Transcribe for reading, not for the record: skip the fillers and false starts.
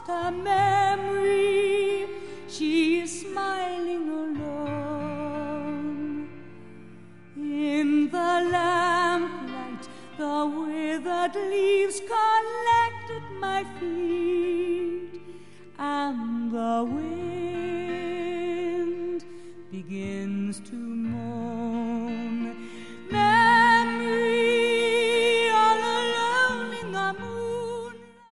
a memory. She is smiling alone. In the lamplight, the withered leaves collect at my feet, and the wind begins to mourn.